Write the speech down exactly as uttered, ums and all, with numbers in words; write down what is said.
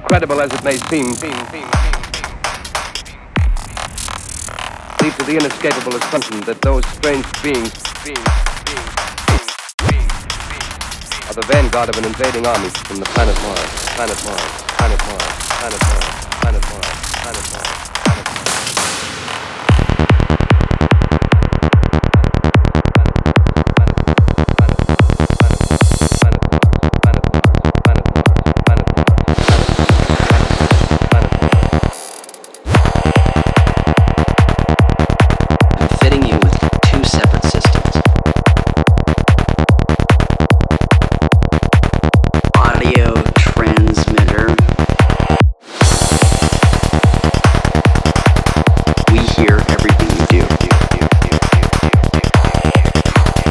incredible as it may seem, lead to the inescapable assumption that those strange beings are the vanguard of an invading army from the planet Mars, planet Mars, planet Mars, planet Mars, planet Mars, planet Mars.